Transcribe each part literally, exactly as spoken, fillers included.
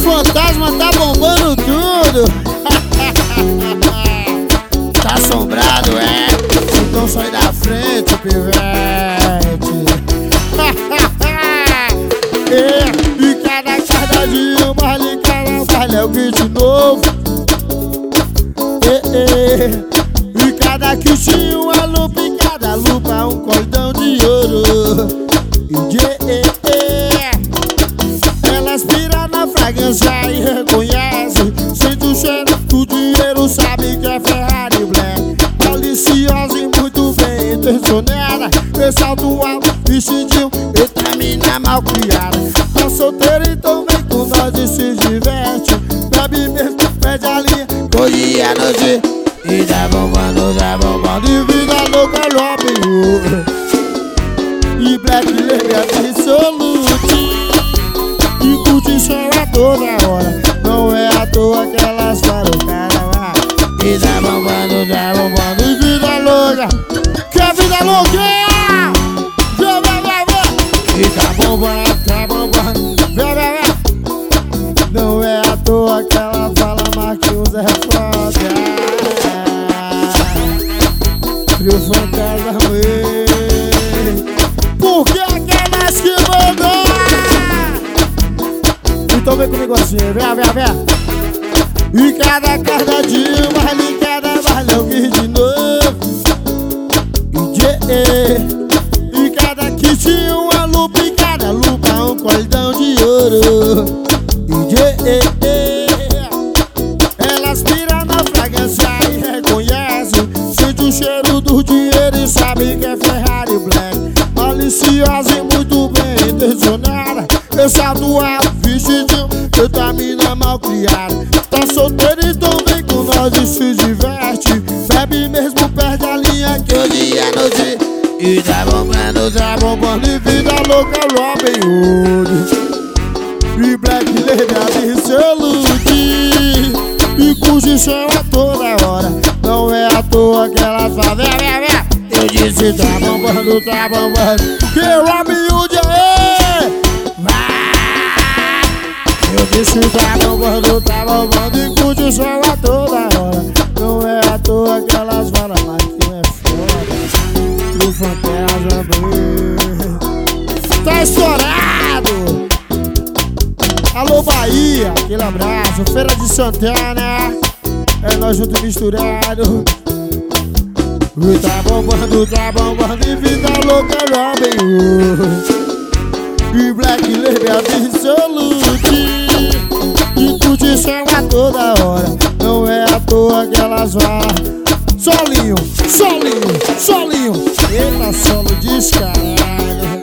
fantasma tá bombando tudo. Tá assombrado, é? Então sai da frente, pivete. É, e cada cada dia um baile, cada baile é o kit novo. É, é, e cada kit uma lupa, e cada lupa um cordão de ouro. E é, é, ela aspira na fragrância e reconhece. Sente o cheiro do dinheiro, sabe que é Ferrari Black. Maliciosa e muito bem intencionada, vê salto alto, vestidinho, eita mina mal criada. Tá solteira, então vem com nós e se diverte. Bebe mesmo, pede a linha, hoje à noite. E tá bombando, tá bombando, e vida louca, Robin. E Black Label absolute. E curte som a toda hora, não é à toa que elas falam carnaval. E tá bombando, tá bombando, e vida louca, que a vida louca. Vê, vê, vê, vê. E tá bombando, tá bombando, vê, vê, vê. Não é à toa que ela fala, Marquinhos é foda. E o fantasma é porque aquelas que mandam. Então vem comigo assim, vem, vem, vem. E cada, cada dia um baile, cada baile é um kit de novo. E, e, e cada kit uma lupa, e cada lupa um cordão de ouro. E, e, e, ela aspira na fragrância e reconhece. Sente o cheiro do dinheiro e sabe que é Ferrari Black. Maliciosa e muito bem intencionada, eu salto alto, vestidinho, eu tá mina mal criada. Tá solteira, então vem com nós e se diverte. Bebe mesmo, perde a linha que hoje é noite. E tá bombando, tá bombando, e vida louca, Robin Hood. E Black Label absolute. E curte som a toda hora, não é à toa que ela fala, vem, vem, vem. Eu disse tá bombando, tá bombando, que Robin Hood é. Vai. Eu disse tá bombando, tá bombando, e curte o som a toda hora, não é à toa que elas falam, mas que é foda. Que o fantasma é. Tá estourado. Alô Bahia, aquele abraço. Feira de Santana, é nós junto misturado. E tá bombando, tá bombando, e vida louca, Robin. E Black Label absolute. E curte som a toda hora, não é à toa que elas falam. Solinho, solinho, solinho. Eita, solo descarado.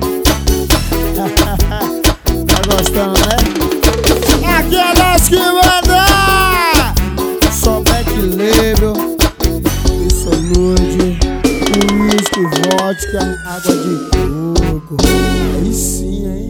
Tá gostando, né? Aquelas que mandam. Só Black Label, Absolute, uísque, vodka, água de coco. Aí sim, hein?